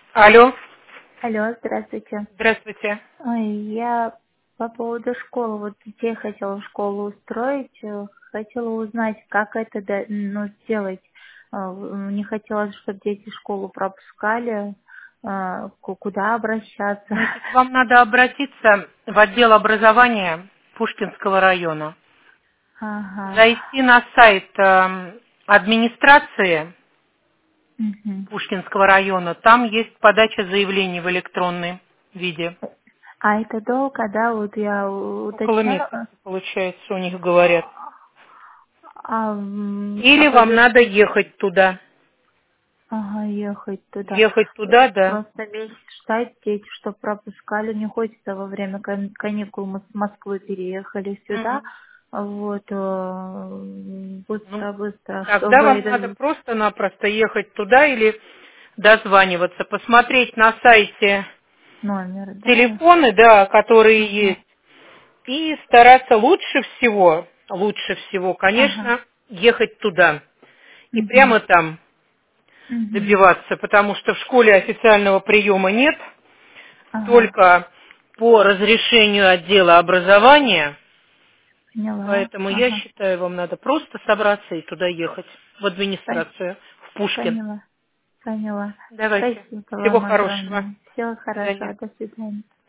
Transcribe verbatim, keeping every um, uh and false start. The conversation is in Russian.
Алло, Алло, здравствуйте. здравствуйте. Ой, я по поводу школы, вот детей хотела в школу устроить, э, хотела узнать, как это да- ну, сделать. Э, Не хотелось, чтобы дети школу пропускали, э, ку- куда обращаться. Значит, вам надо обратиться в отдел образования Пушкинского района, Ага. зайти на сайт эм, администрации Мгм. Пушкинского района. Там есть подача заявлений в электронном виде. А это долго, да, вот я Около уточняла. месяца, получается, у них говорят. А, м, а Или вам подож- надо ехать туда. Ага, ехать туда. Ехать туда, да. Просто месяц ждать дети, чтобы пропускали. Не хочется во время кан- каникул мы с Москвы переехали сюда. Мгм. Вот, Ну, быстро-быстро, тогда чтобы вам надо этот просто-напросто ехать туда или дозваниваться, посмотреть на сайте номер, да? телефоны, да, которые Ага, есть, и стараться лучше всего, лучше всего, ага, конечно, ехать туда и угу, прямо там угу, добиваться, потому что в школе официального приема нет, ага, только по разрешению отдела образования, поняла, поэтому я ага, считаю, вам надо просто собраться и туда ехать, в Пон- администрацию, в Пушкин. поняла, поняла. Давайте. Спасибо Всего вам хорошего. огромное. Всего До свидания. хорошего, до свидания.